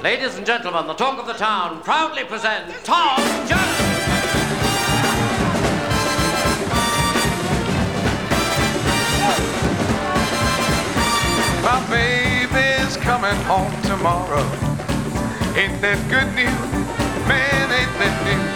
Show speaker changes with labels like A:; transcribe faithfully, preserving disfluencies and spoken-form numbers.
A: Ladies and gentlemen, the talk of the town proudly present Tom Jones.
B: My baby's coming home tomorrow. Ain't that good news? Man, ain't that news?